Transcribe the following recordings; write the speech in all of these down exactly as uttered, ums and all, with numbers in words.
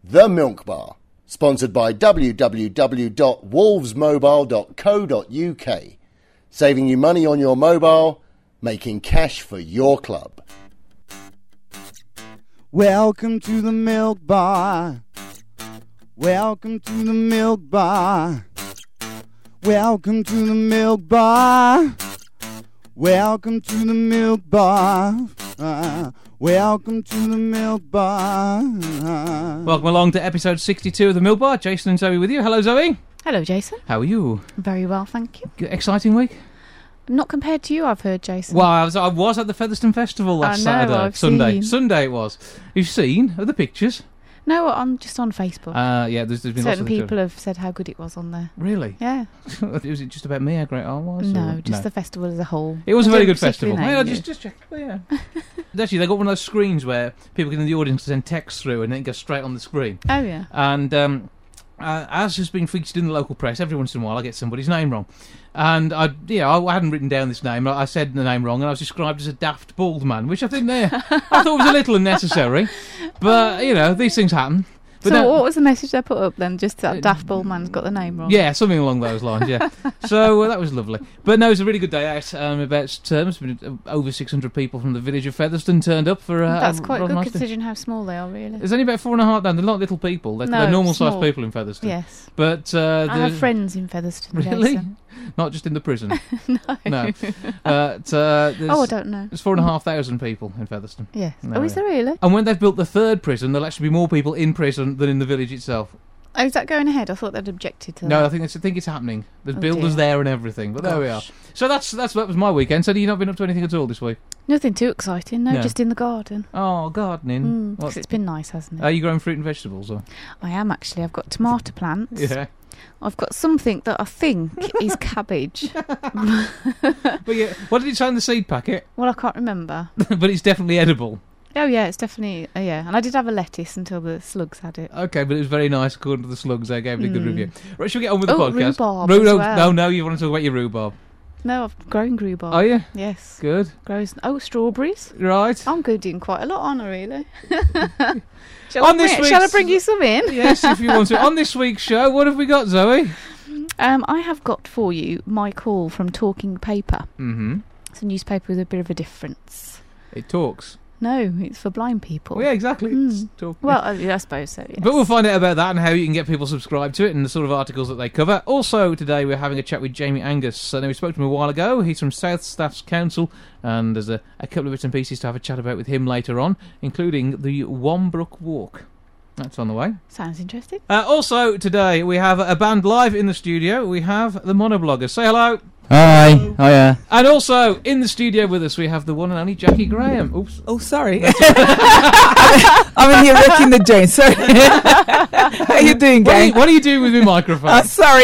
The Milk Bar, sponsored by w w w dot wolves mobile dot co dot u k. Saving you money on your mobile, making cash for your club. Welcome to the Milk Bar. Welcome to the Milk Bar. Welcome to the Milk Bar. Welcome to the Milk Bar. Uh, welcome to the Milk Bar. Uh, Welcome along to episode sixty-two of the Milk Bar. Jason and Zoe with you. Hello, Zoe. Hello, Jason. How are you? Very well, thank you. Good, exciting week? Not compared to you, I've heard, Jason. Well, I was, I was at the Featherstone Festival last I know, Saturday. I've Sunday. seen. Sunday it was. You've seen the pictures? No, I'm just on Facebook. Uh, yeah, there's, there's been Certain lots of people have said how good it was on there. Really? Yeah. Was it just about me how great I was? No, or- just no. the festival as a whole. It was a I very don't good festival. particularly Yeah, know just, you. just check. But yeah. Actually, they got one of those screens where people get in the audience to send text through and then it goes straight on the screen. Oh, yeah. And um, uh, as has been featured in the local press, every once in a while I get somebody's name wrong. And I, yeah, I hadn't written down this name. I said the name wrong, and I was described as a daft bald man, which I didn't. Uh, I thought was a little unnecessary. But you know, these things happen. But So no- what was the message they put up then? Just that Uh, daft bald man's got the name wrong? Yeah, something along those lines, yeah. so uh, that was lovely. But no, it was a really good day out. Um, about uh, must have been over six hundred people from the village of Featherstone turned up for uh, That's a quite rather good nice day. considering how small they are, really. There's only about four and a half down. They're not little people. They're, No, they're normal-sized small. people in Featherstone. Yes. But uh, I have the- friends in Featherstone, Really? Jason. Not just in the prison. No. No. Uh, t- uh, there's, Oh, I don't know. There's four and a half thousand people in Featherstone. Yes. No, oh, is yeah. there really? And when they've built the third prison, there'll actually be more people in prison than in the village itself. Oh, is that going ahead? I thought they'd objected to No, I that. think it's, I think it's happening. There's Oh, builders dear. there and everything. But there we are. Gosh. So that's that's that was my weekend. So you've not been up to anything at all this week? Nothing too exciting, no, No. just in the garden. Oh, gardening. Mm, What- 'cause it's been nice, hasn't it? Are you growing fruit and vegetables? Or? I am actually. I've got tomato plants. Yeah. I've got something that I think is cabbage. But yeah, what did it say on the seed packet? Well, I can't remember. But it's definitely edible. Oh, yeah, it's definitely... Uh, yeah, and I did have a lettuce until the slugs had it. Okay, but it was very nice according to the slugs. They gave it a good Mm. review. Right, shall we get on with the Oh, podcast? rhubarb Ru- as no, well. no, no, you want to talk about your rhubarb. No, I've grown rhubarb. Oh, yeah? Yes. Good. Grows... Oh, strawberries. Right. I'm good doing quite a lot, aren't I, really? shall, On I this bring, shall I week's- bring you some in? Yes, if you want to. On this week's show, what have we got, Zoe? Um, I have got for you my call from Talking Paper. Mm-hmm. It's a newspaper with a bit of a difference. It talks. No, it's for blind people. Well, yeah, exactly. It's Mm. talk- Well, I, I suppose so, yes. But we'll find out about that and how you can get people subscribed to it and the sort of articles that they cover. Also, today we're having a chat with Jamie Angus. I know we spoke to him a while ago. He's from South Staffs Council, and there's a, a couple of bits and pieces to have a chat about with him later on, including the Wombrook Walk. That's on the way. Sounds interesting. Uh, also, today we have a band live in the studio. We have the Monobloggers. Say hello. Hi. Oh yeah. And also, in the studio with us, we have the one and only Jackie Graham. Oops. Oh sorry. I'm in here wrecking the joint. Sorry. How you doing, What are you, gang? what are you doing with your microphone? Oh sorry.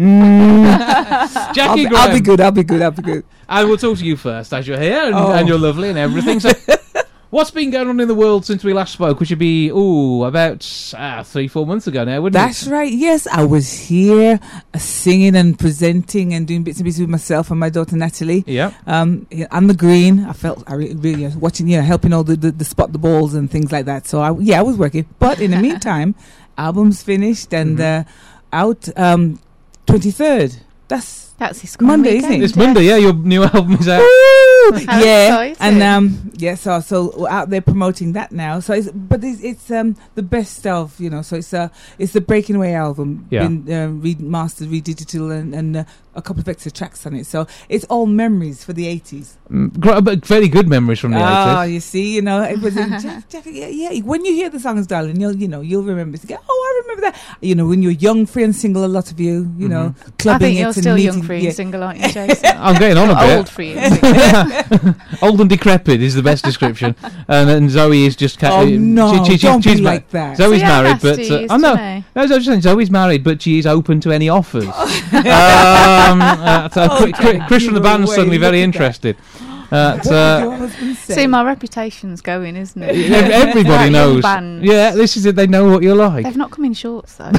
Mm. Jackie I'll, be, Graham. I'll be good. I'll be good. I'll be good. And we'll talk to you first, as you're here, and, Oh. and you're lovely and everything. So, what's been going on in the world since we last spoke, which would be, ooh, about ah, three, four months ago now, wouldn't That's it? right. Yes, I was here uh, singing and presenting and doing bits and pieces with myself and my daughter Natalie. Yeah. Um, yeah, on the green, I felt I re- really uh, watching, you know, helping all the, the, the spot the balls and things like that. So I, yeah, I was working. But in the meantime, album's finished and Mhm. uh, out um, twenty-third. That's That's this coming Monday, isn't weekend, it? It's Monday, yeah, your new album is out. Woo! How yeah, exciting. and um, yeah, so so we're out there promoting that now. So, it's, but it's, it's um the best of, you know. So it's uh it's the Breaking Away album, Yeah. been uh, remastered, redigital, and and uh, a couple of extra tracks on it. So it's all memories for the eighties. Mm, gr- but very good memories from the Ah, eighties. you see, you know, it was in Jack, Jack, yeah, yeah. When you hear the songs, darling, you'll you know you'll remember. Go, oh, I remember that. You know, when you're young, free and single, a lot of you, you know, I clubbing think you're it and still young, meeting- free yeah. and single, aren't you, Jason? I'm getting on a bit. Old, free and single. Old and decrepit is the best description. and, and Zoe is just... Ca- Oh no! she- she- don't she's be ma- like that. Zoe's See how married, nasty but... he Uh, is oh, no. today. No, I was just saying, Zoe's married, but she is open to any offers. um, uh, so Oh, Chris, Chris Jack, Chris from the give band away, suddenly very look at that. interested. Uh, What did uh, your husband say? See, my reputation's going, isn't it? ev- everybody Right, young knows. bands. Yeah, this is it. They know what you're like. They've not come in shorts though.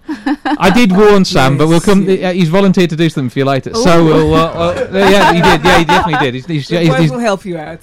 I did warn Sam, but we'll Yes, come. yeah. Uh, he's volunteered to do something for you later, so Ooh. we'll. Uh, uh, yeah, he did. Yeah, he definitely did. He's, he's, The he's, boys he's, will help you out.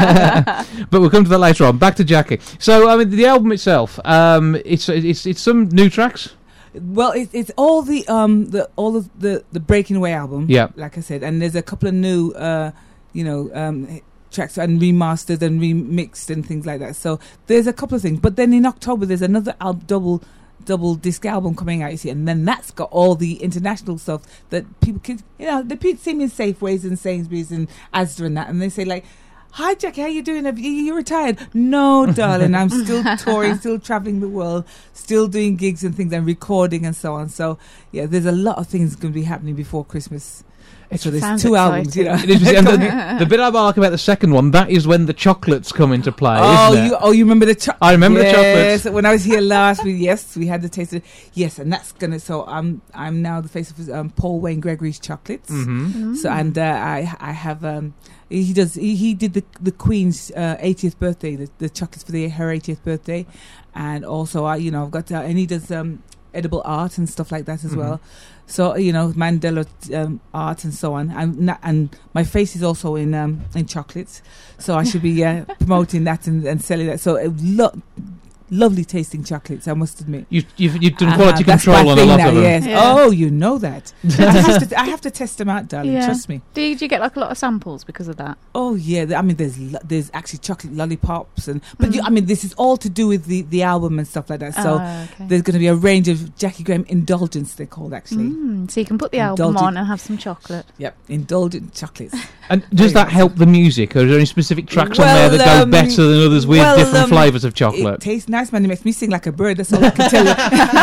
but we'll come to that later on. Back to Jackie. So, I mean, the album itself. Um, it's it's it's some new tracks. Well, it, it's all the um the all of the the Breaking Away album. Yeah. Like I said, and there's a couple of new uh you know um tracks and remastered and remixed and things like that. So there's a couple of things. But then in October there's another al- double double disc album coming out, you see, and then that's got all the international stuff that people can, you know, they pe- see me in Safeways and Sainsbury's and Asda and that, and they say like, "Hi Jackie, how you doing? Have you, you retired?" No, darling, I'm still touring, still traveling the world, still doing gigs and things and recording and so on. So yeah, there's a lot of things going to be happening before Christmas. So there's Sounds two albums, you know. It is- and the, the bit I like about the second one, that is when the chocolates come into play. Oh, isn't it? you oh you remember the chocolate? I remember yes, the chocolates. when I was here last week. Yes, we had the taste of yes, and that's gonna. So I'm I'm now the face of um, Paul Wayne Gregory's chocolates. Mm-hmm. So and uh, I I have um he does he, he did the the Queen's uh, eightieth birthday, the, the chocolates for the her eightieth birthday, and also I you know I've got uh, and he does um edible art and stuff like that as Mhm. well. So you know Mandela um, art and so on, and na- and my face is also in um, in chocolates, so I should be uh, promoting that and, and selling that. So uh, lo- lovely tasting chocolates, I must admit. You, you've, you've done Uh-huh, quality that's control my on a thing lot now, of them. Yes. Yeah. Oh, you know that. I, have to, I have to test them out, darling. Yeah. Trust me. Do you, do you get like a lot of samples because of that? Oh yeah, th- I mean, there's lo- there's actually chocolate lollipops and but you, Mm. I mean, this is all to do with the, the album and stuff like that. So Oh, okay. there's going to be a range of Jackie Graham indulgence, they're called actually. Mm, so you can put the album Indulgent. on and have some chocolate. Yep, indulgent chocolates. And does that help the music, or are there any specific tracks on there Well, that go um, better than others with well, different um, flavours of It chocolate? tastes nice, man. It makes me sing like a bird. That's all I can tell you.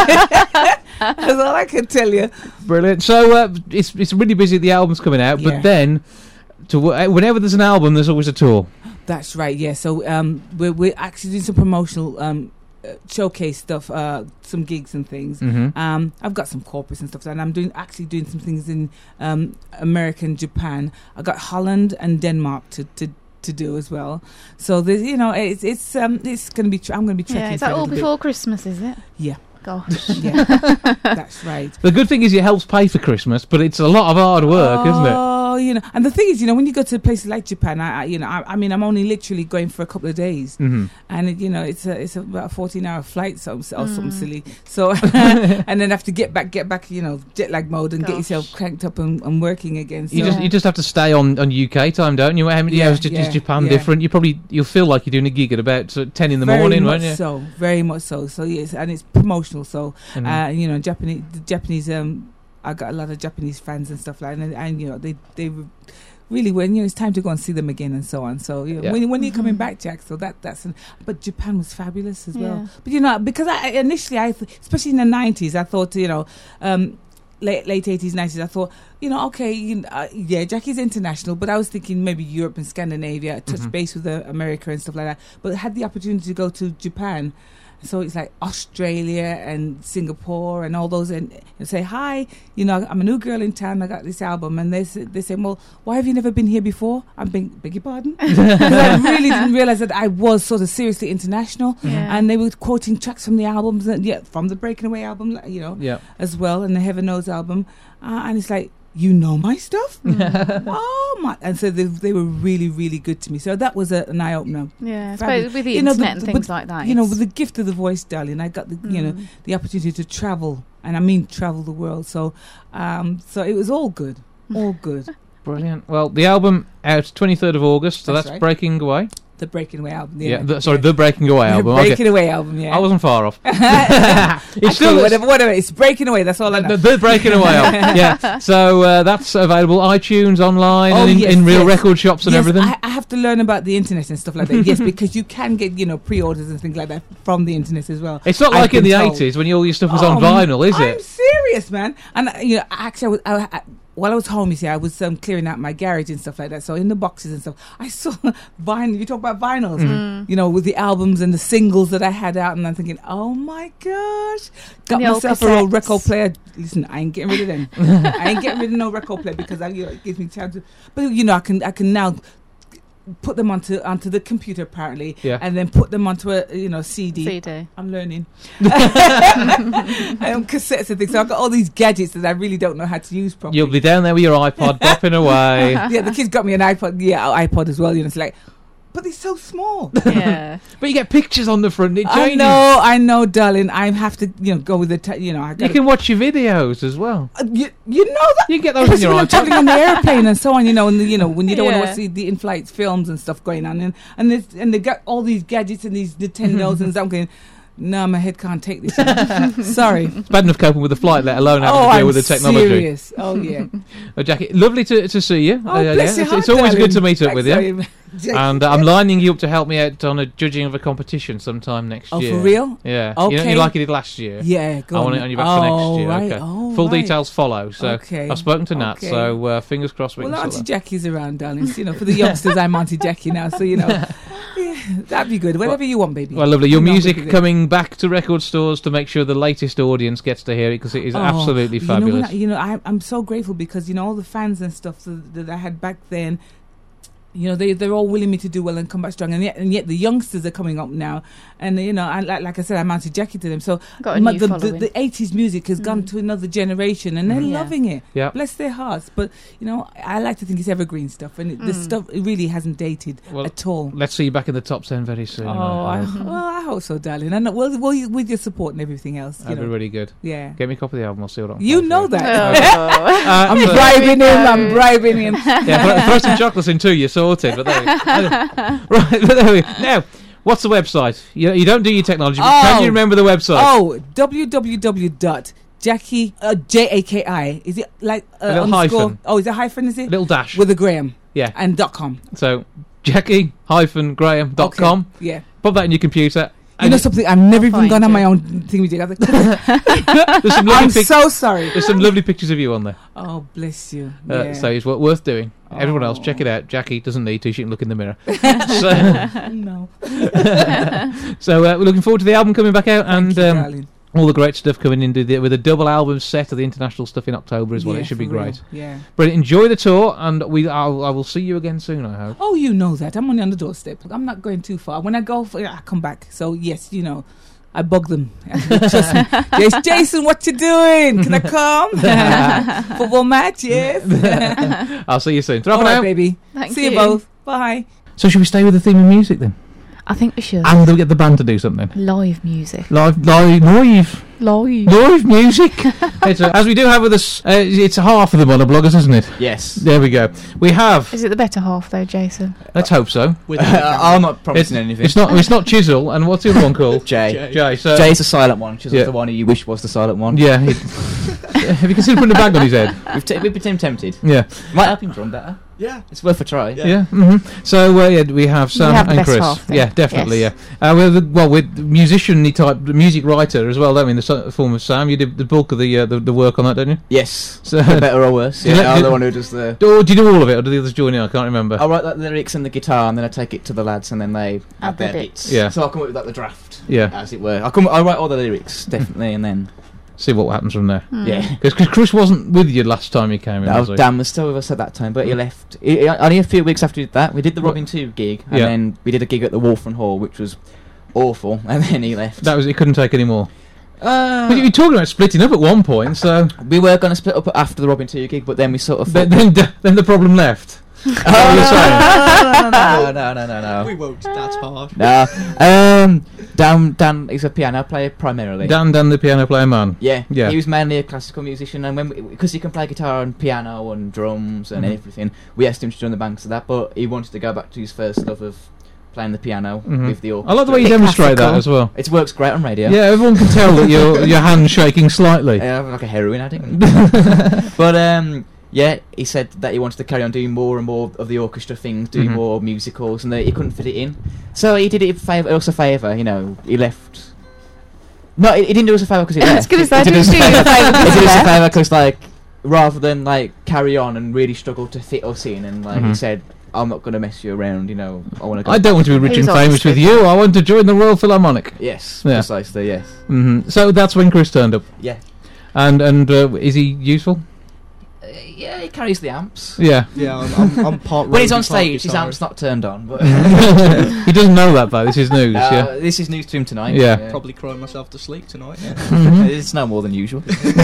That's all I can tell you. Brilliant. So uh, it's it's really busy. The album's coming out, Yeah. but then to w- whenever there's an album, there's always a tour. That's right. Yeah. So um, we're we're actually doing some promotional um uh, showcase stuff, uh, some gigs and things. Mm-hmm. Um, I've got some corporates and stuff, and I'm doing actually doing some things in um, America and Japan. I got Holland and Denmark to, to, to do as well. So there's, you know, it's it's um it's going to be. Tra- I'm going to be trekking. Yeah, is for a that all little bit. before Christmas, is it? Yeah. Gosh. Yeah, that's right. The good thing is it helps pay for Christmas, but it's a lot of hard work, isn't it? Oh, you know, and the thing is, you know, when you go to places like Japan, I, I you know, I, I mean, I'm only literally going for a couple of days, Mm-hmm. and it, you know, it's a it's about a fourteen hour flight, so or something Mm. silly. So, and then have to get back, get back, you know, jet lag mode, and get Gosh. yourself cranked up and, and working again. So. You just you just have to stay on, on U K time, don't you? How many Yeah, hours is yeah, Japan yeah. different? You probably you'll feel like you're doing a gig at about sort of ten in the very morning, much won't you? so, very much so. So yes, and it's promotional. So Mhm. uh, you know, Japanese, the Japanese. Um, I got a lot of Japanese fans and stuff like that, and, and you know, they they were really when you know it's time to go and see them again and so on. So you know, Yeah. when when are you coming Mhm. back, Jack? So that that's an, but Japan was fabulous as Yeah. well. But you know, because I initially I th- especially in the nineties, I thought you know. Um, Late late eighties, nineties. I thought, you know, okay, you know, uh, yeah, Jackie's international, but I was thinking maybe Europe and Scandinavia, touch Mhm. base with uh, America and stuff like that. But I had the opportunity to go to Japan, so it's like Australia and Singapore and all those, and, and say hi. You know, I'm a new girl in town. I got this album, and they s- they say, well, why have you never been here before? I'm beg, beg your pardon, because I really didn't realize that I was sort of seriously international. Yeah. And they were quoting tracks from the albums, and yeah, from the Breaking Away album, you know Yeah. as well, and the Heaven Knows album, uh, and it's like, you know my stuff. Oh my! And so they they were really really good to me. So that was a, an eye opener. Yeah, I Fabulous. suppose with the You know, internet the- and the- things but, like that. You know, it's- with the gift of the voice, darling, I got the you know Mm. the opportunity to travel, and I mean travel the world. So, um, so it was all good, all good. Brilliant. Well, the album out twenty-third of August, so That's that's, right. Breaking Away. The Breaking Away album. Yeah, the, sorry, the Breaking Away album. The Okay. Breaking Away album. Yeah. I wasn't far off. it's It's still whatever, whatever. It's Breaking Away. That's all I know. the, the Breaking Away album. Yeah. So uh, that's available iTunes, online, Oh, and in, yes, in real yes. record shops and yes, everything. I, I have to learn about the internet and stuff like that. Yes, because you can get you know pre-orders and things like that from the internet as well. It's not I've like in been the told. eighties when all your stuff was Oh, on vinyl, is I'm it? serious, man. And uh, you know, actually, I was, I, I, while I was home, you see, I was um, clearing out my garage and stuff like that. So in the boxes and stuff, I saw vinyl. You talk about vinyls, Mm. you know, with the albums and the singles that I had out, and I'm thinking, oh my gosh, got And the old myself a old cassettes. record player. Listen, I ain't getting rid of them. I ain't getting rid of no record player because I, you know, it gives me time to. But you know, I can, I can now. put them onto onto the computer apparently, Yeah. and then put them onto a you know C D. C D. I'm learning. I own cassettes and things, so I've got all these gadgets that I really don't know how to use properly. You'll be down there with your iPod bopping away. Yeah, the kids got me an iPod. Yeah, iPod as well. You know, it's like, but they're so small. Yeah. But you get pictures on the front. It I changes. know, I know, darling. I have to, you know, go with the, t- you know, I You got. can watch your videos as well. Uh, you, you know that. You can get those on Especially your when I'm iPod. traveling on the airplane and so on, you know, and the, you know when you don't want Yeah. to watch the, the in-flight films and stuff going on, and and there's- and they got all these gadgets and these Nintendos and I'm going, no, my head can't take this. Sorry. It's bad enough coping with the flight, let alone having Oh, to deal I'm with the technology. serious. Oh yeah. Oh, Jackie, lovely to, to see you. Oh, Uh, yeah, bless your it's, heart, it's always good to darling. meet up with Thanks, you. sorry. And uh, I'm lining you up to help me out on a judging of a competition sometime next Oh, year. for real? Yeah. You, know, Okay. you like you did last year. Yeah, go I on. want it on your back oh, for next year. Right. Okay. Oh, Full right. details follow. So Okay. I've spoken to Nat, Okay. so uh, fingers crossed we Well, can Auntie sort that. Jackie's around, darling. So, you know, for the youngsters, I'm Auntie Jackie now. So, you know, yeah, that'd be good. Whatever you want, baby. Well, lovely. Your You know, music because it- coming back to record stores to make sure the latest audience gets to hear it because it is Oh, absolutely you know what fabulous. I- You know, I, I'm so grateful because, you know, all the fans and stuff that, that I had back then, you know, they, they're all willing me to do well and come back strong. And yet, and yet the youngsters are coming up now. And, you know, I, like, like I said, I'm Auntie Jackie to them. So Got a my- new the, the, following. the eighties music has gone Mm. to another generation and they're Mhm. Yeah. loving it. Yeah. Bless their hearts. But, you know, I like to think it's evergreen stuff. And it, the Mm. stuff, it really hasn't dated Well, at all. Let's see you back in the top ten very soon. Oh, I, I well, I hope so, darling. And well, well, with your support and everything else, you That'd be know. really good. Yeah. Get me a copy of the album. I'll see what I'm. You know that. Oh. Uh, I'm but- bribing There we him. I'm go. bribing him. yeah, throw, throw some chocolates in too. You're sorted. But there we go. Right, but there we go. Now, what's the website? You, you don't do your technology, but can Oh. you remember the website? Oh, www dot Jackie uh, J A K I. Is it like uh, A little underscore? hyphen. Oh, is it hyphen? Is it Little dash. with a Graham yeah. and dot com? So Jackie Graham dot com. Okay. Yeah. Pop that in your computer. You and know something? I've never I'll even gone find on my it. own thing with you. there's some lovely I'm pic- so sorry. there's some lovely pictures of you on there. Oh, bless you. Uh, Yeah. So it's wo- worth doing. Everyone else, Oh. check it out. Jackie doesn't need to; she can look in the mirror. so, no. so uh, we're looking forward to the album coming back out, Thank and you, um, darling. all the great stuff coming into the, with a double album set of the international stuff in October as well. Yeah, it should be for real. great. Yeah. But enjoy the tour, and we I'll, I will see you again soon. I hope. Oh, you know that. I'm only on the doorstep. I'm not going too far. When I go, for, I come back. So, yes, you know, I bug them. Trust me. Yes, Jason, what you doing? Can I come? Football match, yes. I'll see you soon. Ta All for right, now. baby. Thank See you. you. both. Bye. So should we stay with the theme of music then? I think we should. And we'll get the band to do something. Live music. Live, live, live, Live. live music. It's a- as we do have with us, uh, it's half of the monobloggers, isn't it? Yes. There we go. We have. Is it the better half though, Jason? Let's hope so. Uh, I'm not It's, promising anything. it's not. It's not Chisel. And what's the other one called? Jay. Jay. So Jay's the silent one. She's Yeah. the one who you wish was the silent one. yeah. He, have you considered putting a bag on his head? We've, t- we've been tempted. Yeah. Might help him drum better. Yeah. It's worth a try. Yeah. hmm So uh, yeah, we have Sam have the and best Chris. half then. Yeah, definitely. Yes. Yeah. Uh, we're the, well, we're the musician-y type, the music writer as well, don't we? In the so- form of Sam, you did the bulk of the uh, the, the work on that, don't you? Yes. So, For better or worse. Did Yeah, you- I'm did- the one who does the... or do you do all of it, or do the others join in? I can't remember. I write like, the lyrics and the guitar, and then I take it to the lads, and then they Add add their the bits. Yeah. So I'll come up with like the draft, Yeah. as it were. I'll come. I write all the lyrics definitely, and then See what happens from there. Hmm. yeah. Because Chris wasn't with you last time he came in. No, was he? Dan was still with us at that time, but he left. He, he- only a few weeks after we did that, we did the What? Robin two gig, and Yeah. then we did a gig at the Wolfram Hall, which was awful, and then he left. That was he couldn't take any more. Uh, But you were talking about splitting up at one point, so we were going to split up after the Robin two gig, but then we sort of. then thought- then, then the problem left. Oh, what no, no, no, no, no, no, We no, won't. That's hard. no. Um, Dan, Dan is a piano player primarily. Dan, Dan, the piano player man. Yeah, Yeah. He was mainly a classical musician, and when because he can play guitar and piano and drums and Mhm. everything, we asked him to join the band for that. But he wanted to go back to his first love of playing the piano Mhm. with the orchestra. I like the way you Bit demonstrate that classical. as well. It works great on radio. Yeah, everyone can tell that your your hand's shaking slightly. Yeah, I'm like a heroin addict. But um, yeah, he said that he wanted to carry on doing more and more of the orchestra things, doing Mhm. more musicals, and that he couldn't fit it in. So he did it a favour, us a favour, you know. He left. No, he, he didn't do us a favour because he I was left. gonna He- say, he did didn't us a do you a favour- favour 'cause He he did us a left. favour because, like, rather than like carry on and really struggle to fit us in, and like he Mhm. said, "I'm not going to mess you around," you know. I want to go. I don't want to be rich He and was famous with Oxford. you. I want to join the Royal Philharmonic. Yes, Yeah. precisely. Yes. hmm So that's when Chris turned up. Yeah. And and uh, is he useful? yeah, he carries the amps. Yeah. Yeah, I'm, I'm, I'm part. When he's on Rosie, part stage, his guitarist. amp's not turned on. But He doesn't know that though. This is news. uh, Yeah. this is news to him tonight. Yeah. Probably crying myself to sleep tonight. Yeah. Mhm. It's no more than usual.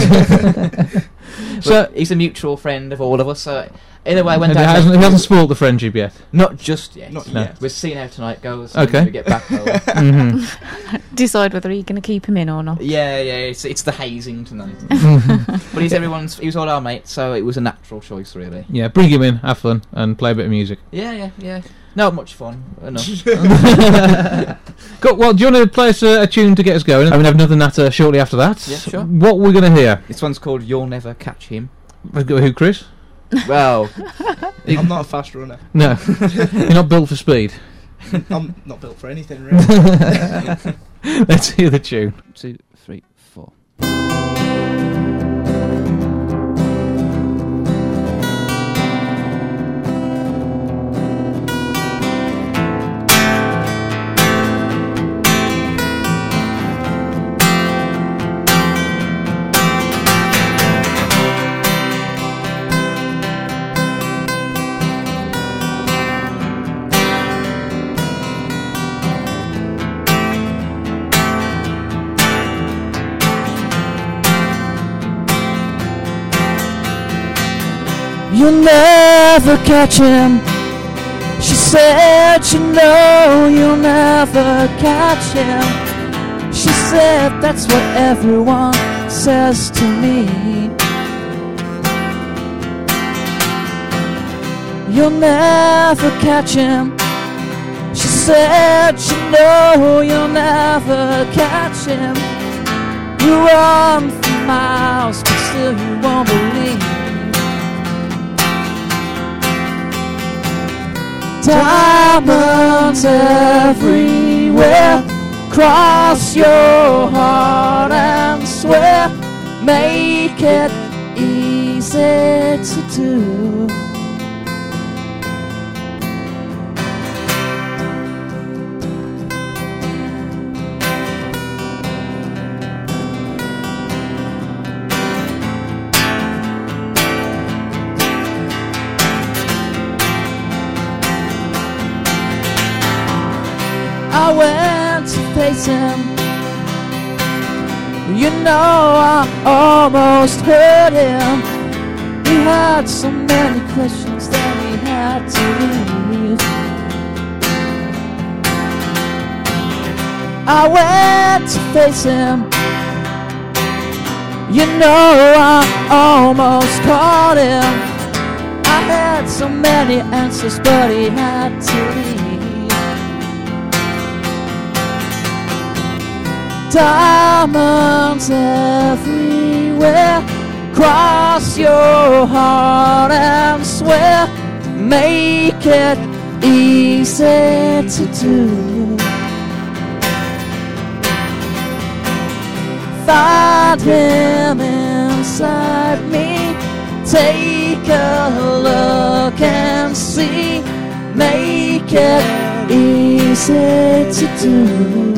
So- so he's a mutual friend of all of us. So either way, I went And he down. hasn't, he hasn't spoiled the friendship yet. Not just yet. Not No. yet. We're seeing how tonight goes. Okay. When we get back home. Mhm. Decide whether you're going to keep him in or not. Yeah, yeah. It's it's the hazing tonight. Mhm. But he's everyone's. He was all our mates, so it was a natural choice, really. Yeah, bring him in, have fun, and play a bit of music. Yeah, yeah, yeah. Not much fun. Enough. Go, well, do you want to play us a, a tune to get us going? And we have another natter shortly after that. Yeah, sure. What we're going to hear? This one's called "You'll Never Catch Him." Who, Chris? Well, I'm not a fast runner. No, you're not built for speed. I'm not built for anything really. Let's hear the tune. Two, three, four. You'll never catch him. She said, you know you'll never catch him. She said, that's what everyone says to me. You'll never catch him. She said, you know you'll never catch him. You run for miles, but still you won't believe. Diamonds everywhere. Cross your heart and swear. Make it easy to do. I went to face him. You know I almost hurt him. He had so many questions that he had to leave. I went to face him. You know I almost caught him. I had so many answers, but he had to leave. Diamonds everywhere. Cross your heart and swear. Make it easy to do. Find him inside me. Take a look and see. Make it easy to do.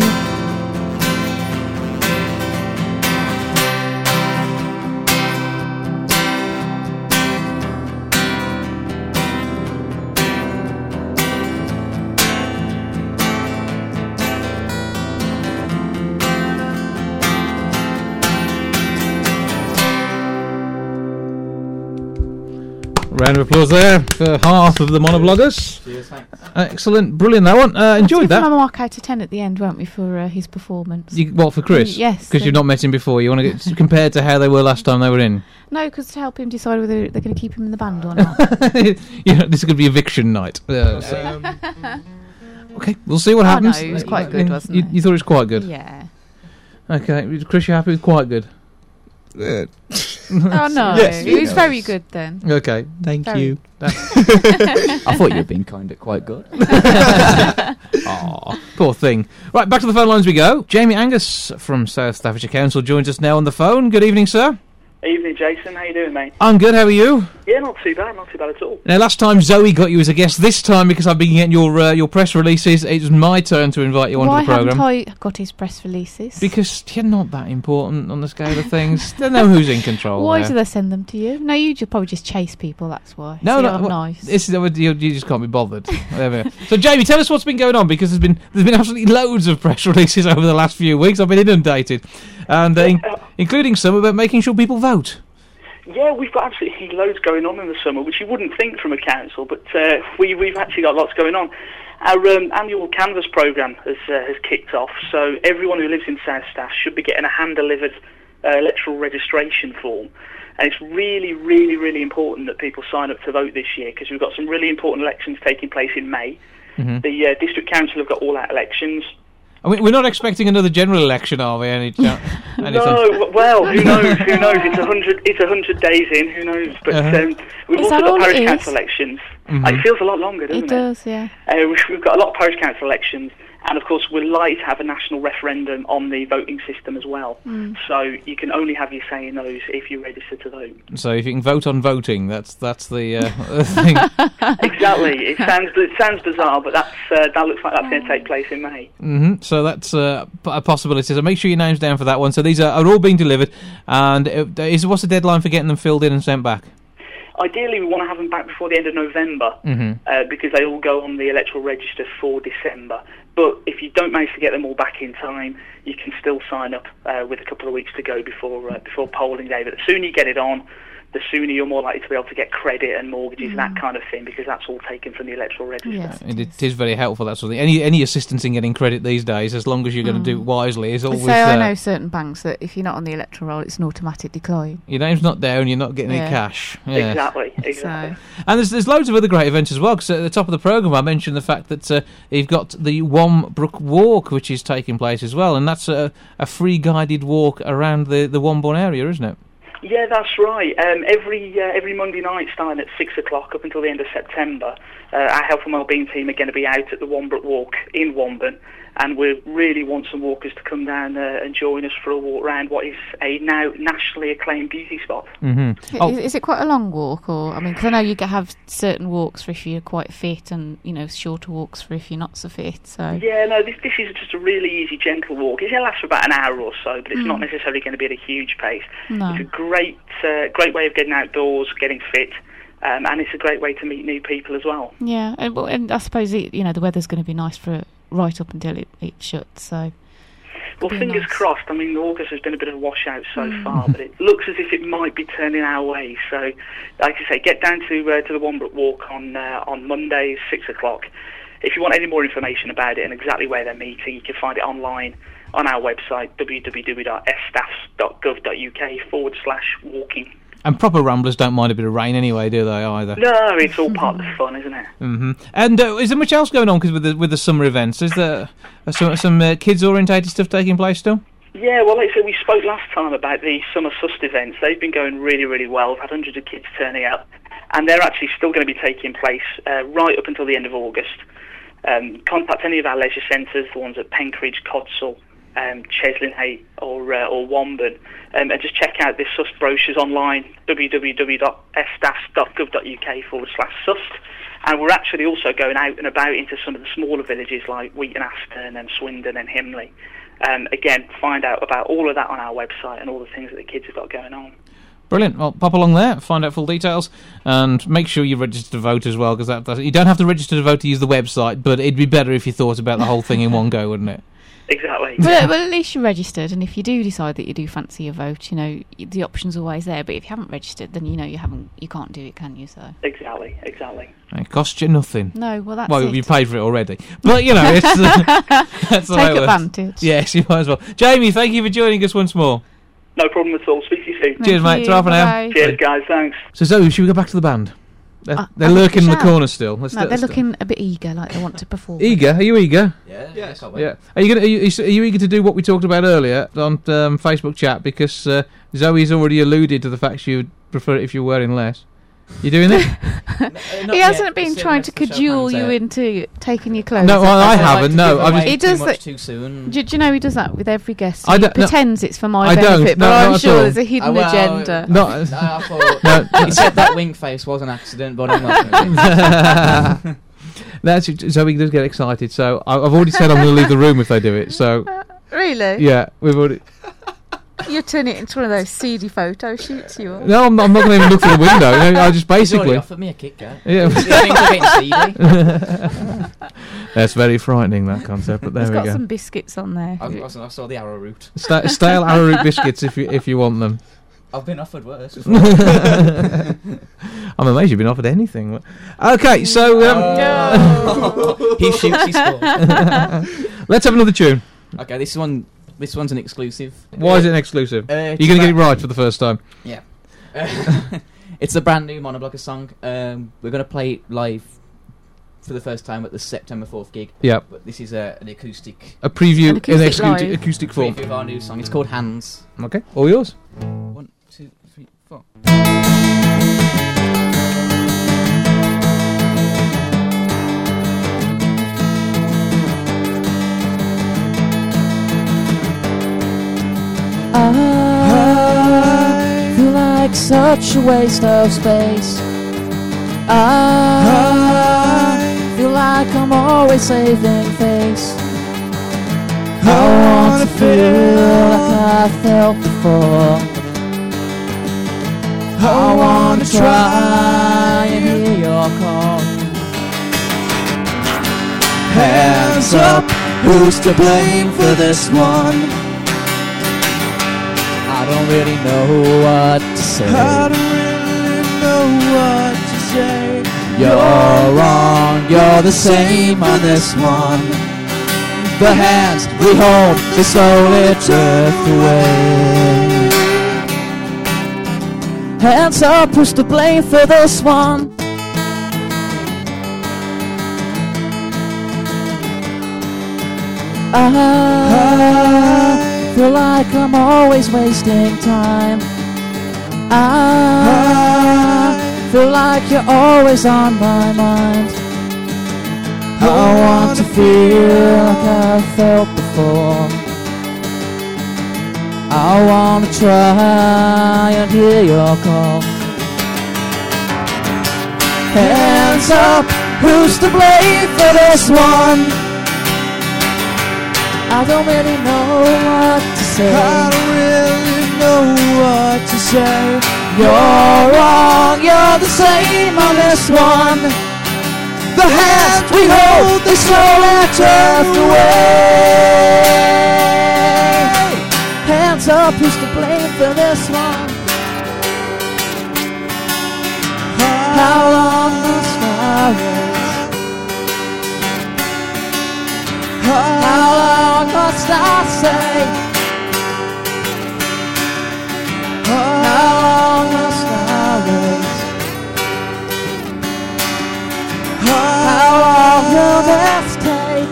Round of applause there for half of the monobloggers. cheers, thanks. Excellent, brilliant that one. Uh, enjoyed Give him a that. mark out of ten at the end, won't we, for uh, his performance? You, what, for Chris? Yes. Because you've not met him before. You want to get compared to how they were last time they were in. No, because to help him decide whether they're going to keep him in the band or not. You know, this is going to be eviction night. Uh, so- Um, okay, we'll see what Oh, happens. no, it was quite I good, mean, wasn't you, it? you thought it was quite good. Yeah. Okay, Chris, you happy with quite good? uh, Oh no, Yes, it was yes. very good then. Okay. thank Very. you. I thought you were being kind of quite good. Aw, poor thing. Right, back to the phone lines we go. Jamie Angus from South Staffordshire Council joins us now on the phone. Good evening, sir. Evening, Jason. How you doing, mate? I'm good, how are you? Yeah, not too bad, not too bad at all. Now, last time Zoe got you as a guest. This time, because I've been getting your uh, your press releases, it was my turn to invite you onto Why the programme. haven't I got his press releases? Because you're not that important on the scale of things. They know who's in control. Why there. do they send them to you? No, you just probably just chase people, that's why. No, so no, you're well, nice. This is, you, you just can't be bothered. Whatever. So, Jamie, tell us what's been going on, because there's been there's been absolutely loads of press releases over the last few weeks. I've been inundated, and uh, in, including some about making sure people vote. Yeah, we've got absolutely loads going on in the summer, which you wouldn't think from a council, but uh, we, we've actually got lots going on. Our um, annual Canvas programme has, uh, has kicked off, so everyone who lives in South Staff should be getting a hand-delivered uh, electoral registration form. And it's really, really, really important that people sign up to vote this year, because we've got some really important elections taking place in May. Mm-hmm. The uh, District Council have got all-out elections. I mean, we're not expecting another general election, are we? Any ch- no, well, who knows? Who knows? It's a hundred. It's a hundred days in. Who knows? But Uh-huh. um, we've Is also that got all parish it council is? elections. Mhm. It feels a lot longer, doesn't it? It does, yeah. Uh, we've, we've got a lot of parish council elections, and of course, we're likely to have a national referendum on the voting system as well. Mm. So you can only have your say in those if you register to vote. So if you can vote on voting, that's that's the uh, thing. Exactly. It sounds it sounds bizarre, but that's uh, that looks like that's going to take place in May. hmm So that's uh, p- a possibility. So make sure your name's down for that one. So these are, are all being delivered, and uh, is what's the deadline for getting them filled in and sent back? Ideally, we want to have them back before the end of November, Mm-hmm. uh, because they all go on the electoral register for December. But if you don't manage to get them all back in time, you can still sign up uh, with a couple of weeks to go before uh, before polling day. But the sooner you get it on, the sooner you're more likely to be able to get credit and mortgages and that kind of thing, because that's all taken from the electoral register. Yes, It, it is very helpful, that sort of thing. Any any assistance in getting credit these days, as long as you're going to do it wisely, is always So I uh, know certain banks that if you're not on the electoral roll, it's an automatic decline. your name's not down, you're not getting any Yeah. cash. Yeah. Exactly, exactly. So And there's there's loads of other great events as well, because at the top of the programme I mentioned the fact that uh, you've got the Wombrook Walk, which is taking place as well, and that's a, a free guided walk around the, the Wombourne area, isn't it? Yeah, that's right. Um, every uh, every Monday night, starting at six o'clock up until the end of September, uh, our health and wellbeing team are going to be out at the Wombrook Walk in Wombourne, and we really want some walkers to come down uh, and join us for a walk around what is a now nationally acclaimed beauty spot. Mm-hmm. is, is it quite a long walk, or I mean, because I know you can have certain walks for if you're quite fit, and you know, shorter walks for if you're not so fit. So Yeah, no, this this is just a really easy, gentle walk. It's going to last for about an hour or so, but it's not necessarily going to be at a huge pace. no. It's a great uh, great way of getting outdoors, getting fit, um, and it's a great way to meet new people as well. Yeah, and, well, and I suppose it, you know the weather's going to be nice for right up until it, it shuts. So Well, be fingers nice. crossed. I mean, August has been a bit of a washout so far, but it looks as if it might be turning our way. So, like I say, get down to uh, to the Wombrook Walk on uh, on Mondays, six o'clock. If you want any more information about it and exactly where they're meeting, you can find it online on our website, w w w dot s staffs dot gov dot u k forward slash walking. And proper ramblers don't mind a bit of rain anyway, do they, either? No, it's all part of the fun, isn't it? hmm And uh, is there much else going on 'cause with the with the summer events? Is there uh, some, some uh, kids-orientated stuff taking place still? Yeah, well, like I said, we spoke last time about the Summer Sust events. They've been going really, really well. We've had hundreds of kids turning up, and they're actually still going to be taking place uh, right up until the end of August. Um, contact any of our leisure centres, the ones at Penkridge, Codsall, um, Cheslinhay or uh, or Wombourne, um, and just check out this Sust brochures online, w w w dot s staffs dot gov dot u k forward slash Sust. And we're actually also going out and about into some of the smaller villages like Wheaton Aston and Swindon and Himley. Um, again, find out about all of that on our website and all the things that the kids have got going on. Brilliant. Well, pop along there, find out full details, and make sure you register to vote as well, because that, that you don't have to register to vote to use the website, but it'd be better if you thought about the whole thing in one go, wouldn't it? Exactly. But, but at least you're registered, and if you do decide that you do fancy your vote, you know the option's always there. But if you haven't registered, then you know you haven't, you can't do it, can you? So Exactly, exactly. It costs you nothing. no, well that's well, it. you paid for it already, but you know, it's uh, that's the way Take it works. advantage. Yes, you might as well. Jamie, thank you for joining us once more. No problem at all. Speak to you soon. Thank Cheers, mate. you. Ta-ra for now. Bye-bye. Cheers, guys. Thanks. So, Zoe, should we go back to the band? They're, Uh, they're I think lurking we in the shall. corner still. Let's No, do- they're let's do- looking a bit eager, like they want to perform. Eager? Are you eager? Yeah, yeah, can't Yeah. Are you gonna? Are you, are you eager to do what we talked about earlier on um, Facebook chat? Because uh, Zoe's already alluded to the fact she would prefer it if you're wearing less. You doing it? He hasn't been trying to cajole you into taking your clothes No, off. well, I like haven't. to No, give I've away just. He does too much that- too soon. Do, do you know he does that with every guest? I He don't- no. pretends it's for my I don't. benefit, No, but not I'm at sure all. there's a hidden Uh, well, agenda. No. No, I thought No. he said that wink face was an accident, but I'm not. Gonna That's so he does get excited. So I- I've already said I'm going to leave the room if they do it. So Really? yeah, we've already. You turn it into one of those seedy photo shoots, you are. No, I'm, I'm not going to even look through the window. You know, I just He's already basically. offered me a Kit Kat. Yeah. Things are getting seedy. That's very frightening, that concept. But there It's we got go. some biscuits on there. I, I saw- I saw the arrowroot. Sta- stale arrowroot biscuits if you if you want them. I've been offered worse. I'm amazed you've been offered anything. Okay, so um, He shoots, he scores. let's have another tune. Okay, this one, this one's an exclusive. Why is it an exclusive? Uh, You're it's going to get it about- right for the first time. Yeah. Uh, it's a brand new Monoblocker song. Um, we're going to play it live for the first time at the September fourth gig. Yeah, But this is uh, an acoustic a preview An in acoustic acoustic, live. acoustic form. preview of our new song. It's called Hands. Okay, all yours. One, two, three, four. I feel like such a waste of space. I feel like I'm always saving face. I want to feel like I felt before. I want to try and hear your call. Hands up, who's to blame for this one? I don't really know what to say. I don't really know what to say. You're wrong, you're the same on this one. The hands we hold, they slowly drift away. Hands up, who's to blame for this one? I feel like I'm always wasting time. I feel like you're always on my mind. I want to feel like I felt before. I want to try and hear your call. Hands up, who's to blame for this one? I don't really know what to say. I don't really know what to say. You're wrong, you're the same on this one. The hands we hold, they slowly drift away. Hands up, who's to blame for this one? How long must I wait? How long must I say? How long must I wait? How long will this take?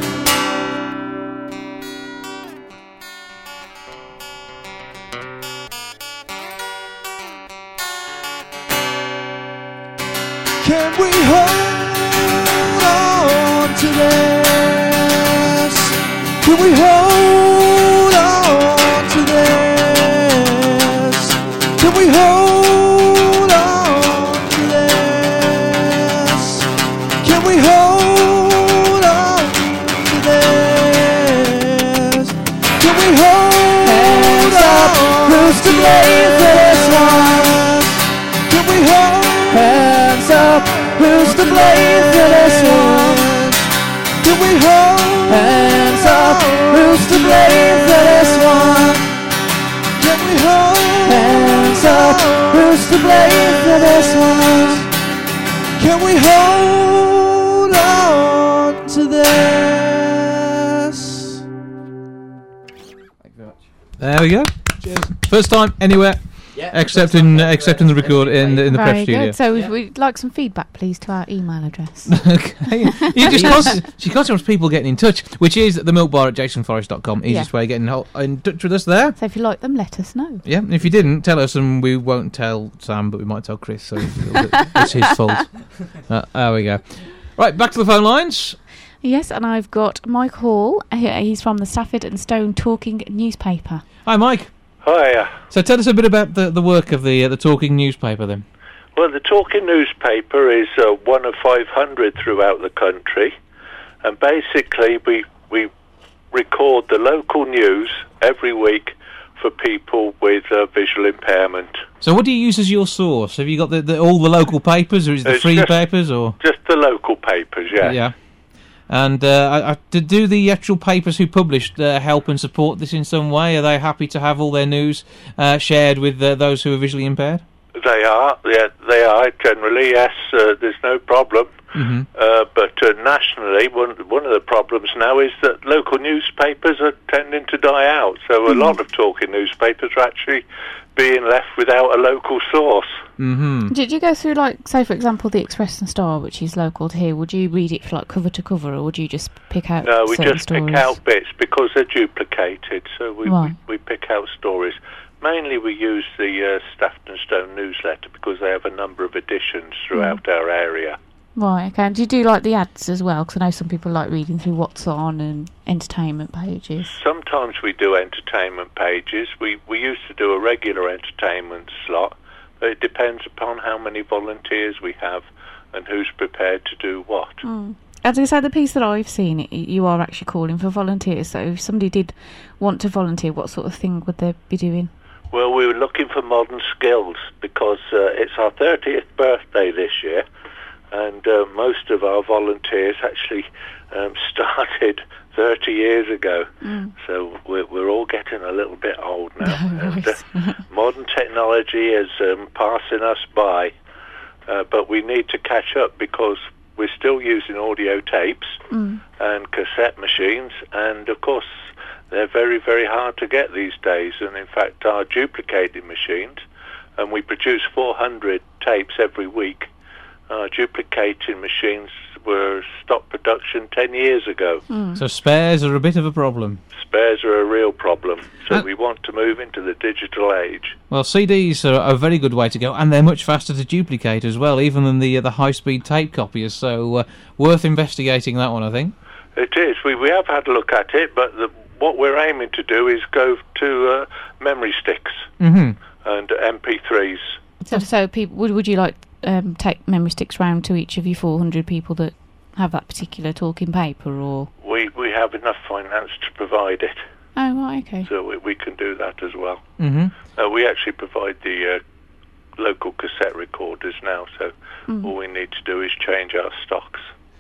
Can we hold on to this? Can we hold on to this? Can we hold on to this? Can we hold on to this? Can we hold Hands up, who's to blame for this one? Can we hold Hands up, who's to blame for this one? Can we hold Hands up, who's to blame for this one? Can we hold Hands up, who's to blame for this one? Can we hold on to this? Thank you very much. There we go. First time anywhere. accepting accepting the record in the, in the prep Very studio. good. So if we'd like some feedback, please, to our email address. Okay. You just constantly, she constantly wants people getting in touch, which is the milk bar at jason forest dot com. Easiest Yeah. way of getting ho- in touch with us there. So if you like them, let us know. Yeah, and if you didn't, tell us and we won't tell Sam, but we might tell Chris, so it's, it's his fault. Uh, there we go. Right, back to the phone lines. Yes, and I've got Mike Hall. He- He's from the Stafford and Stone Talking newspaper. Hi, Mike. Hiya. So tell us a bit about the, the work of the uh, the Talking newspaper then. Well, the Talking newspaper is uh, one of five hundred throughout the country, and basically we we record the local news every week for people with uh, visual impairment. So what do you use as your source? Have you got the, the, all the local papers, or is it the It's free just- papers, or Just the local papers, yeah. yeah? And uh, I, I, do- do the actual papers who published uh, help and support this in some way? Are they happy to have all their news uh, shared with uh, those who are visually impaired? They are, yeah, they are generally. Yes, uh, there's no problem. Mm-hmm. Uh, but uh, nationally, one one of the problems now is that local newspapers are tending to die out. So a lot of talking newspapers are actually being left without a local source. Mm-hmm. Did you go through, like, say, for example, the Express and Star, which is local to here? Would you read it for, like, cover to cover, or would you just pick out No, we certain just stories? pick out bits because they're duplicated. So we, Right. we, we pick out stories. Mainly we use the uh, Stafford and Stone newsletter because they have a number of editions throughout our area. Right, okay. And do you do, like, the ads as well? Because I know some people like reading through what's on and entertainment pages. Sometimes we do entertainment pages. We we used to do a regular entertainment slot, but it depends upon how many volunteers we have and who's prepared to do what. Mm. As I say, the piece that I've seen, it, you are actually calling for volunteers. So if somebody did want to volunteer, what sort of thing would they be doing? Well, we were looking for modern skills because uh, it's our thirtieth birthday this year, and uh, most of our volunteers actually um, started thirty years ago. Mm. So we're, we're all getting a little bit old now. Oh, and, right. uh, modern technology is um, passing us by, uh, but we need to catch up because we're still using audio tapes Mm. and cassette machines, and of course they're very, very hard to get these days. And in fact, our duplicating machines, and we produce four hundred tapes every week, our duplicating machines were stopped production ten years ago. Mm. So spares are a bit of a problem. Spares are a real problem, so Uh, we want to move into the digital age. Well, C Ds are a very good way to go, and they're much faster to duplicate as well, even than the uh, the high-speed tape copiers. So uh, worth investigating that one, I think. It is. We we have had a look at it, but the, what we're aiming to do is go to uh, memory sticks Mm-hmm. and M P threes. So, so people, would would you like um, take memory sticks round to each of you four hundred people that have that particular talking paper, or? We we have enough finance to provide it, Oh, right, okay. so we, we can do that as well. Mm-hmm. Uh, we actually provide the uh, local cassette recorders now, so Mm. all we need to do is change our stocks.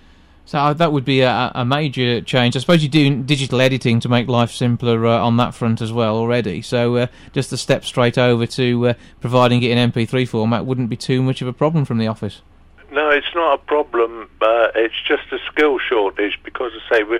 So uh, that would be a, a major change. I suppose you do digital editing to make life simpler uh, on that front as well already. So uh, just the step straight over to uh, providing it in M P three format wouldn't be too much of a problem from the office. No, it's not a problem. Uh, it's just a skill shortage because, I say, we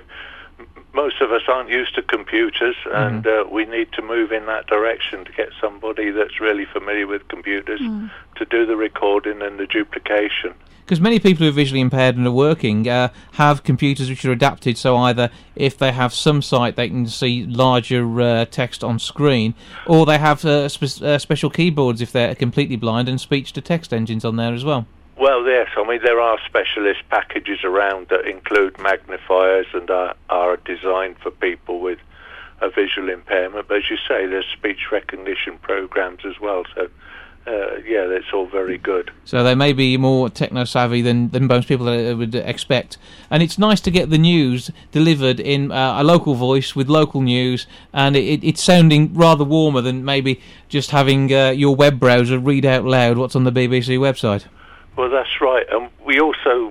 most of us aren't used to computers, and uh, we need to move in that direction to get somebody that's really familiar with computers Mm. to do the recording and the duplication. Because many people who are visually impaired and are working uh, have computers which are adapted, so either if they have some sight they can see larger uh, text on screen, or they have uh, spe- uh, special keyboards if they're completely blind and speech-to-text engines on there as well. Well, yes, I mean, there are specialist packages around that include magnifiers and are, are designed for people with a visual impairment. But as you say, there's speech recognition programs as well, so uh, yeah, that's all very good. So they may be more techno-savvy than, than most people uh, would expect. And it's nice to get the news delivered in uh, a local voice with local news, and it, it's sounding rather warmer than maybe just having uh, your web browser read out loud what's on the B B C website. Well, that's right. And we also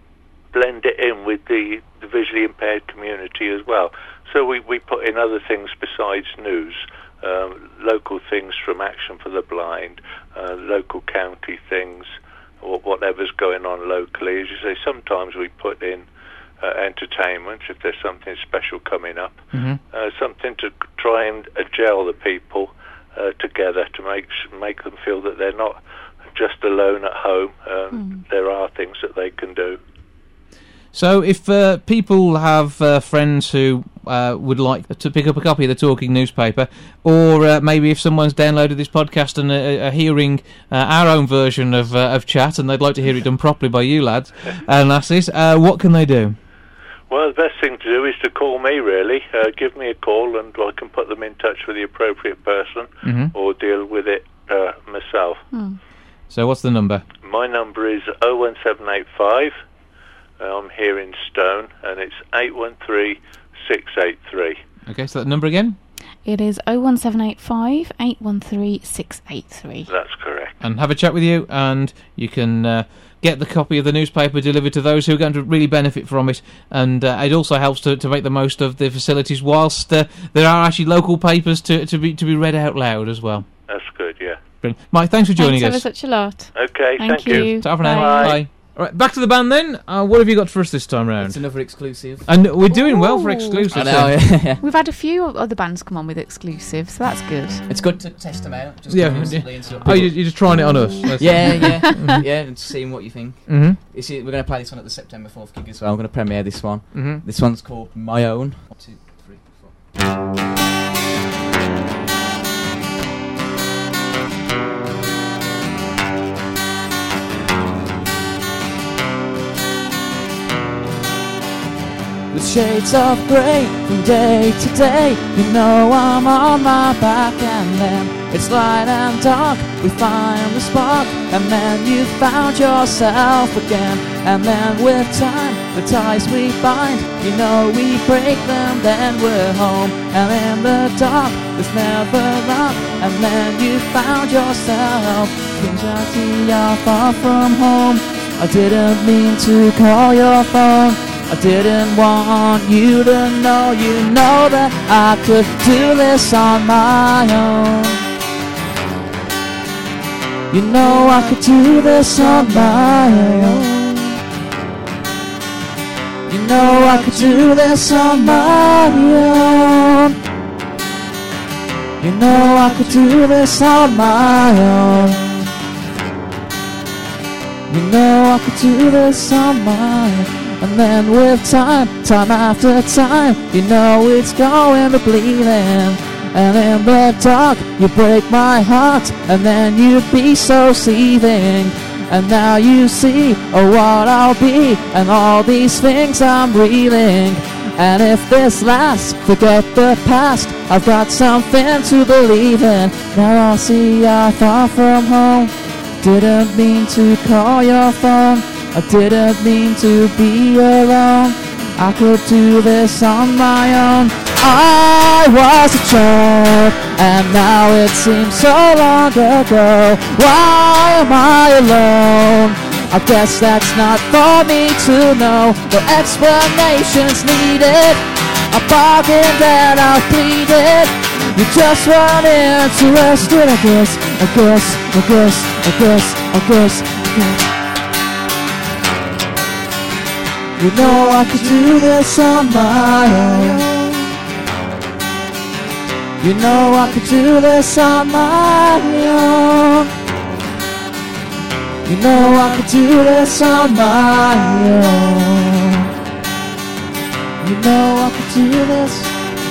blend it in with the, the visually impaired community as well. So we, we put in other things besides news, um, local things from Action for the Blind, uh, local county things, or whatever's going on locally. As you say, sometimes we put in uh, entertainment if there's something special coming up, Mm-hmm. uh, something to try and uh, gel the people uh, together to make make them feel that they're not just alone at home. Um, mm. There are things that they can do. So if uh, people have uh, friends who uh, would like to pick up a copy of the Talking newspaper, or uh, maybe if someone's downloaded this podcast and are, are hearing uh, our own version of uh, of chat and they'd like to hear it done properly by you lads and lasses, uh, what can they do? Well, the best thing to do is to call me, really. Uh, give me a call and I can put them in touch with the appropriate person mm-hmm. or deal with it uh, myself. Mm. So what's the number? My number is oh one seven eight five. I'm here in Stone, and it's eight one three, six eight three. Okay, so that number again? It is oh one seven eight five, eight one three, six eight three. That's correct. And have a chat with you, and you can uh, get the copy of the newspaper delivered to those who are going to really benefit from it. And uh, it also helps to, to make the most of the facilities, whilst uh, there are actually local papers to, to be to be read out loud as well. That's good, yeah. Brilliant. Mike, thanks for joining thanks us. Thanks ever such a lot. Okay, thank, thank you. you. Ta for now. Bye. Bye. All right, back to the band then. Uh, what have you got for us this time round? It's another exclusive. And we're doing Ooh. well for exclusives. I know, yeah, yeah. We've had a few other bands come on with exclusives, so that's good. It's good to test them out. Just yeah. yeah. Oh, you, you're just trying it on us. yeah, yeah, mm-hmm. yeah, and seeing what you think. Mm-hmm. You see, we're going to play this one at the September fourth gig as well. I'm going to premiere this one. Mm-hmm. This one's called My Own. One, two, three, four. With shades of grey from day to day, you know I'm on my back, and then it's light and dark, we find the spark, and then you found yourself again, and then with time, the ties we bind, you know we break them, then we're home, and in the dark, there's never luck, and then you found yourself, Kinshasa, you're far from home, I didn't mean to call your phone, I didn't want you to know, you know that I could do this on my own. You know I could do this on my own. You know I could do this on my own. You know I could do this on my own. You know I could do this on my own. And then with time, time after time, you know it's going to bleeding. And in the dark, you break my heart, and then you be so seething. And now you see, oh, what I'll be, and all these things I'm reeling. And if this lasts, forget the past, I've got something to believe in. Now I see you're far from home, didn't mean to call your phone, I didn't mean to be alone, I could do this on my own. I was a child, and now it seems so long ago. Why am I alone? I guess that's not for me to know. No explanations needed, I bargained and I pleaded. You just weren't interested, I guess, I guess, I guess, I guess, I guess, I guess. You know I could do this on my own. You know I could do this on my own. You know I could do this on my own. You know I could do this.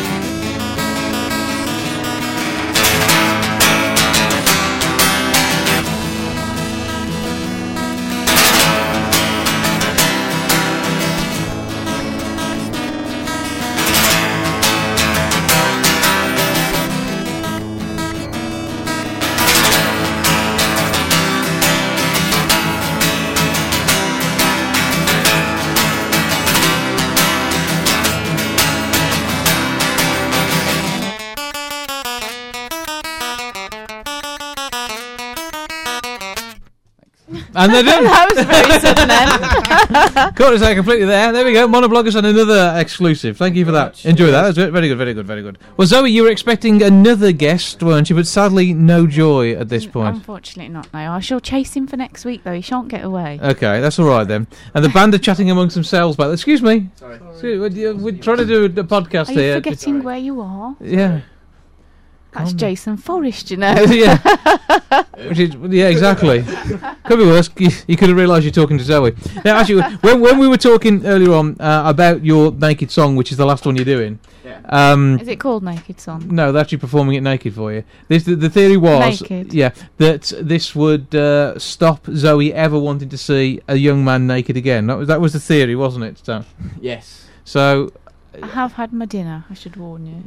And they're done. That was very sudden then. Caught us out completely there. There we go. Monobloggers and another exclusive. Thank you for that. Enjoy that. That was very good, very good, very good. Well, Zoe, you were expecting another guest, weren't you? But sadly, no Joy at this point. Unfortunately not, no. I shall chase him for next week, though. He shan't get away. Okay, that's all right then. And the band are chatting amongst themselves about... Excuse me. Sorry. Sorry. We're, we're trying to do a podcast are you here. forgetting where you are? Yeah. That's Calm Jason Forrest, you know. yeah. Which is, yeah, exactly. Could be worse. You, you could have realised you're talking to Zoe. Now, actually, when when we were talking earlier on uh, about your naked song, which is the last one you're doing. Yeah. Um, Is it called Naked Song? no, they're actually performing it naked for you. This the, the theory was, Naked. yeah, that this would uh, stop Zoe ever wanting to see a young man naked again. That was that was the theory, wasn't it, Stan? Yes. So, I have had my dinner, I should warn you.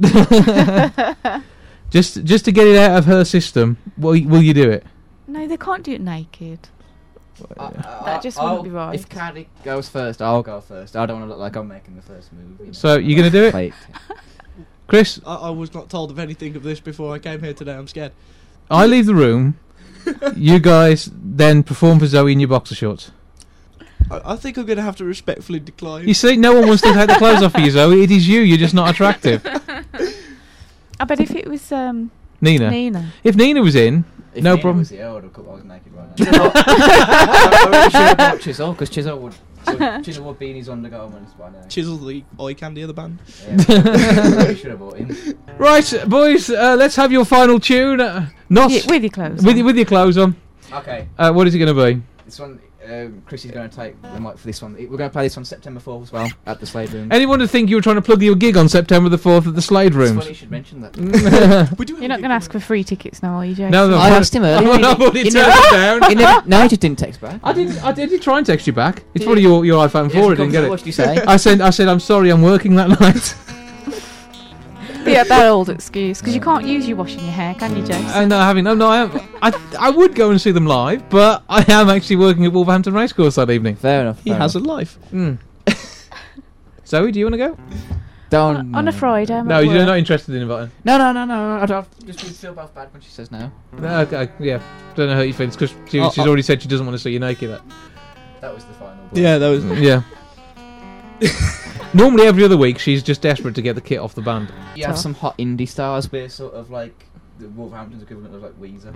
just just to get it out of her system, will will you do it? No, they can't do it naked. Uh, That just I'll- wouldn't be right. If Cardi goes first, I'll go first. I don't want to look like I'm making the first move. You know. So, you gonna do it? Wait. Chris, I, I was not told of anything of this before I came here today. I'm scared. I leave the room. You guys then perform for Zoe in your boxer shorts. I, I think I'm going to have to respectfully decline. You see, no one wants to take the clothes off for you, Zoe. It is you. You're just not attractive. I bet if it was um, Nina. Nina. If Nina was in, If no Nina problem. Was here, I would have cut. I was naked right now. I should have brought Chisel because Chisel would. would Chisel would be in his undergarments by now. Chisel, the eye candy of the band. Yeah, should have brought him. Right, boys, uh, let's have your final tune. Uh, not Yeah, with your clothes with, on. y- with your clothes on. Okay. Uh, what is it going to be? This one, um, Chris is going to take the mic for this one. We're going to play this on September fourth as well at the Slade Room. Anyone would think you were trying to plug your gig on September the fourth at the Slade It's Rooms? funny you should mention that. We do have You're a not gig going to ask coming for free tickets now, are you, Jason? No, no. I asked him earlier. I already He turned never- it down. he never, no, he just didn't text back. I did. I did. Did try and text you back. It's Did probably you? your your iPhone four. I didn't get What it. did you say? I said. I said. I'm sorry. I'm working that night. Yeah, that old excuse. Because you can't use you washing your hair, can you, Jason? And no, having no, no. I am. I I would go and see them live, but I am actually working at Wolverhampton Racecourse that evening. Fair enough. He fair has enough. a life. Mm. Zoe, do you want to go? Don't. on, on a Friday, I'm No, at you're work. not interested in inviting. No, no, no, no. I don't. Just feel both bad when she says no. No, okay, yeah. Don't know how you feel because she, Oh, she's oh. already said she doesn't want to see you naked. That. That was the final. Yeah, that was. Yeah. Normally every other week she's just desperate to get the kit off the band. You have some hot indie stars. We're sort of like the Wolverhampton's equivalent of like Weezer.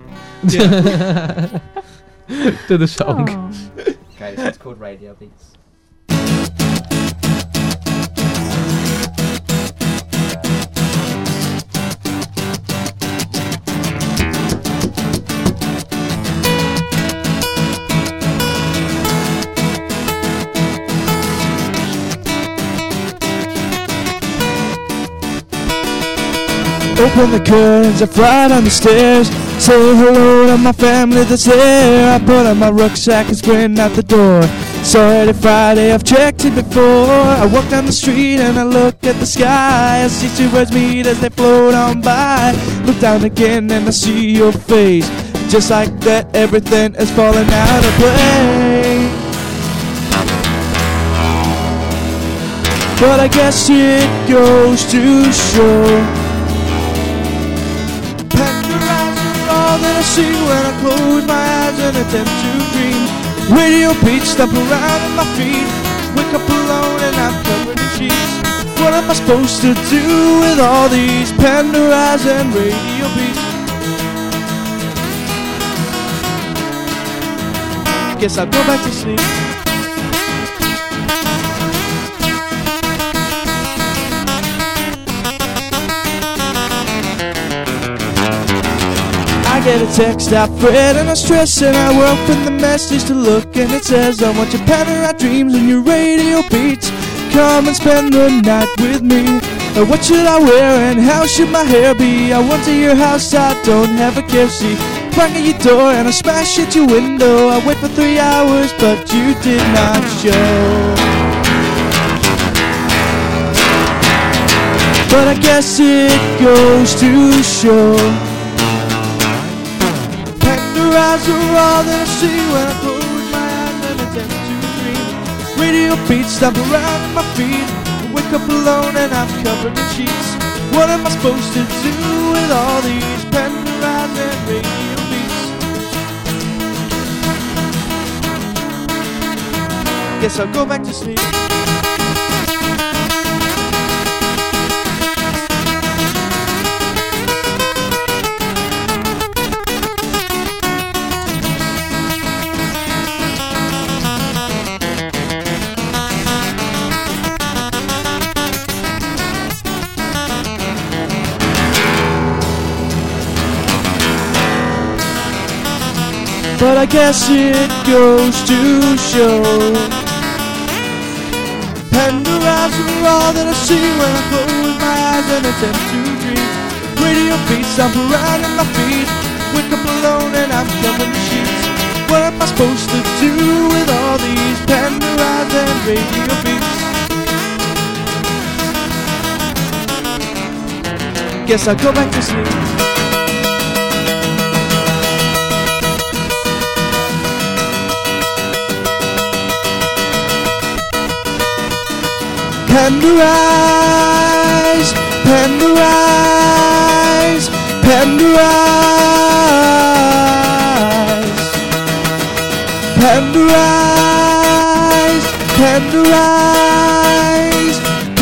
To the song. Oh. Okay, so it's called Radio Beats. Open the curtains, I fly down the stairs. Say hello to my family that's there. I put on my rucksack and sprint out the door. Saturday, Friday, I've checked it before. I walk down the street and I look at the sky. I see two birds meet as they float on by. Look down again and I see your face. Just like that, everything is falling out of place. But I guess it goes to show all that I see when I close my eyes and attempt to dream. Radio beats stomp around at my feet. Wake up alone and I'm covered in sheets. What am I supposed to do with all these Pandoras and radio beats? Guess I'll go back to sleep. I get a text, I fret and I stress and I open the message to look and it says I want your Pandora dreams and your radio beats. Come and spend the night with me. Uh, What should I wear and how should my hair be? I went to your house, I don't have a care seat. Bang at your door and I smash at your window. I wait for three hours but you did not show. But I guess it goes to show Pandora's are all that I see when I close my eyes and attempt to dream. Radio beats stomp around at my feet. I wake up alone and I'm covered in sheets. What am I supposed to do with all these Pandora's and radio beats? Guess I'll go back to sleep. but I guess it goes to show. Pandorize are all that I see when I close my eyes and attempt to dream. Radio beats, I'm around my feet. Wake up alone and I'm covering the sheets. What am I supposed to do with all these Pandorize and radio beats? Guess I'll go back to sleep. Pandorize, Pandorize, Pandorize, Pandorize, Pandorize,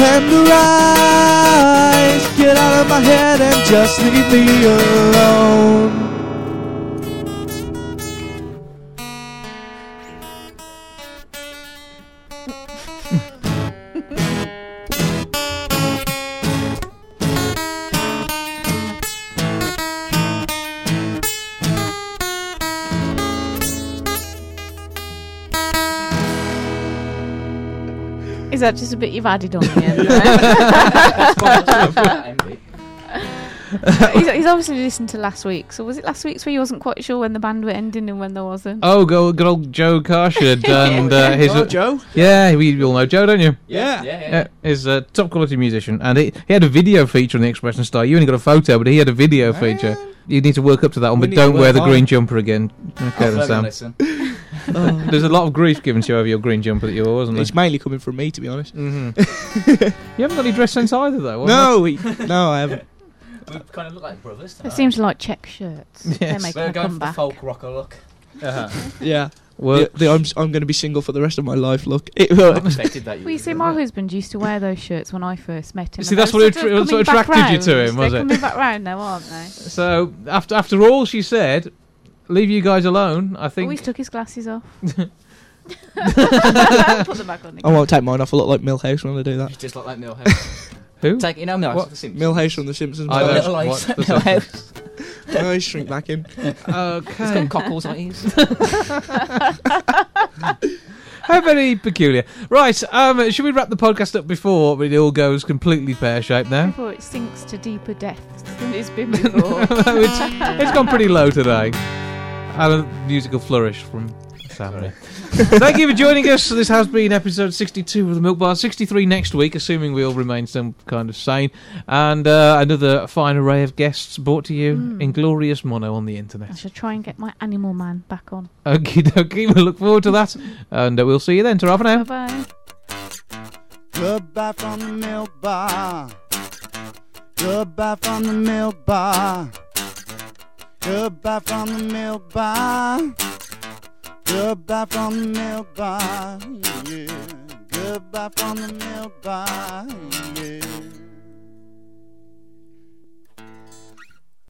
Pandorize. Get out of my head and just leave me alone. Is that just a bit you've added on the end there? he's, he's obviously listened to last week. So was it last week's where he wasn't quite sure when the band were ending and when there wasn't? Oh, good, good old Joe Carshad. And uh, his, Oh, Joe? Yeah, we all know Joe, don't you? Yeah. Yeah, yeah. Yeah, he's a top quality musician, and he, he had a video feature on the Expression Star. You only got a photo, but he had a video feature. You need to work up to that one, We but need to don't wear work the hard. green jumper again. Okay, I'll then, Sam. listen. There's a lot of grief given to you over your green jumper that you wore, wasn't there? It's mainly coming from me, to be honest. Mm-hmm. You haven't got any dress sense either, though. No, we, no, I haven't. We kind of look like brothers They tonight. seem to like check shirts. Yes. They're making We're a going for the comeback. folk rocker look. Uh-huh. Yeah. Well, The, the I'm, I'm going to be single for the rest of my life, look. It I works. expected that. You Well, you would see, do my that. husband used to wear those shirts when I first met him. See, and that's they're what sort attr- of that's what coming back attracted you to round. him, was They're it? coming back round now, aren't they? so after after all she said, leave you guys alone. I Oh, think. he's took his glasses off. Put them back on I again. won't take mine off. I look like Millhouse when I do that. You just look like Millhouse. Who? Take, you know Millhouse. What? The Simpsons. Millhouse from The Simpsons. I don't- Little what's eyes. the Millhouse. No, he's shrink back in. He's Okay. got cockles eyes. How very peculiar. Right, um, should we wrap the podcast up before it all goes completely pear-shaped now? Before it sinks to deeper depths than it's been before. it's, it's gone pretty low today. And a musical flourish from Sam. Thank you for joining us. This has been episode sixty-two of the Milk Bar. sixty-three next week, assuming we all remain some kind of sane. And uh, another fine array of guests brought to you Mm. in glorious mono on the I internet. should try and get my Animal Man back on. Okie dokie, we'll look forward to that. And uh, we'll see you then. Ta-ra for now. Bye-bye. Goodbye from the milk bar. Goodbye from the milk bar. Goodbye from the milk bar. Goodbye from the milk bar. Yeah. Goodbye from the milk bar. Yeah.